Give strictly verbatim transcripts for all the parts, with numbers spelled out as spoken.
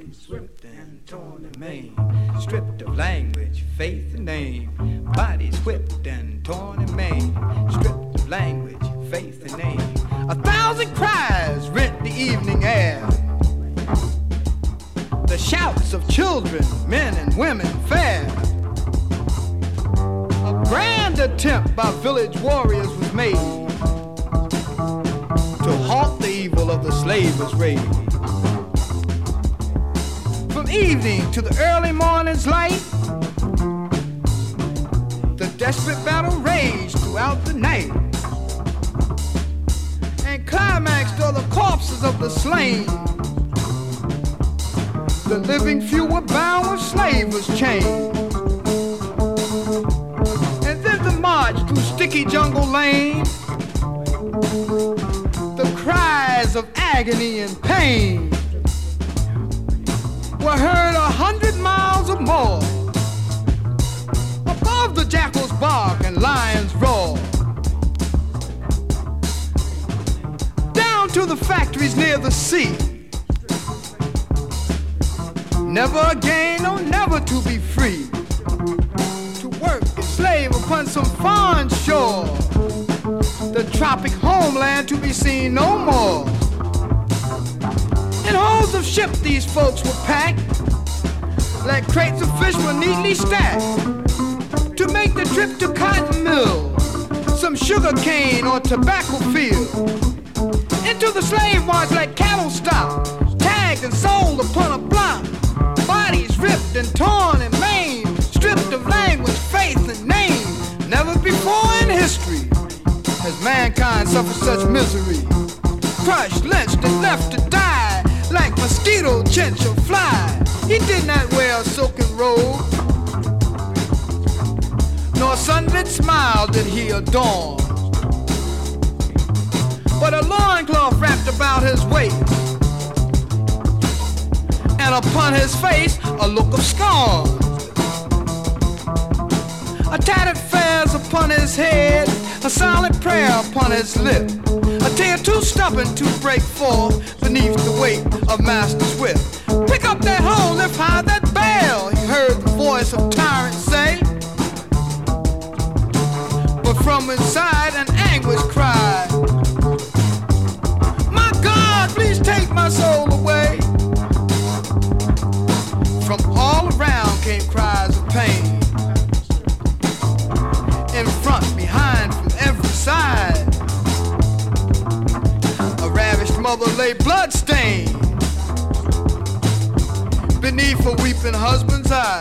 Bodies whipped and torn and maimed, stripped of language, faith and name. Bodies whipped and torn and maimed, stripped of language, faith and name. A thousand cries rent the evening air. The shouts of children, men and women fair. A grand attempt by village warriors was made to halt the evil of the slavers' raid. From evening to the early morning's light, the desperate battle raged throughout the night, and climaxed all the corpses of the slain. The living few were bound with slavers' chains, and then the march through sticky jungle lanes, the cries of agony and pain were heard a hundred miles or more, above the jackal's bark and lion's roar, down to the factories near the sea. Never again, no, never to be free, to work and slave upon some foreign shore, the tropic homeland to be seen no more. In holds of ships these folks were packed, like crates of fish were neatly stacked, to make the trip to cotton mill, some sugar cane or tobacco field. Into the slave march like cattle stopped, tagged and sold upon a block. Bodies ripped and torn and maimed, stripped of language, faith and name. Never before in history has mankind suffered such misery. Crushed, lynched and left to die like mosquito, chinch or fly. He did not wear a silken robe, nor sunlit smile did he adorn, but a loincloth wrapped about his waist, and upon his face a look of scorn. A tattered fez upon his head, a silent prayer upon his lip, a tear too stubborn to break forth beneath the weight of master's whip. Pick up that hoe, lift high that bell, he heard the voice of tyrant say, but from inside an anguish cried, my God, please take my soul away. From all around came cries of pain, in front, behind, from every side. A ravished mother lay bloodstained beneath a weeping husband's eye.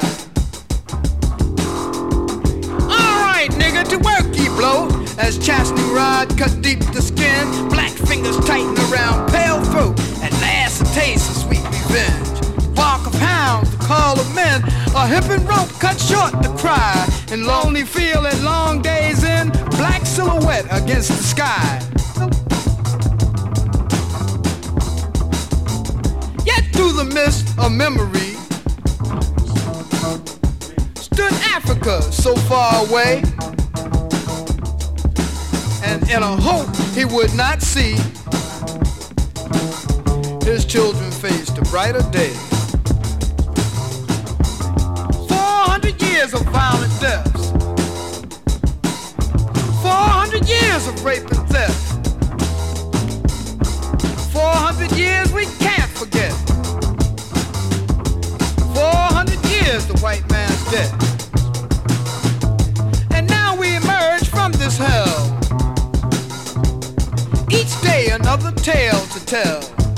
All right, nigga, to work ye blow, as chastening rod cut deep the skin, black fingers tighten around pale throat, at last a taste of sweet revenge. Bark of hounds, the call of men, a hip and rope cut short the cry, in lonely field and long days in, black silhouette against the sky. Yet through the mist of memory stood Africa so far away, and in a hope he would not see, his children faced a brighter day. Four hundred years of violent deaths, four hundred years of rape and theft, four hundred years we can't forget, four hundred years the white man's debt. And now we emerge from this hell, each day another tale to tell.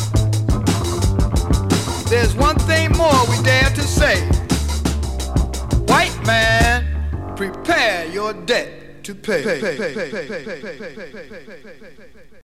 There's one thing more we dare to say, white man, prepare your debt to pay.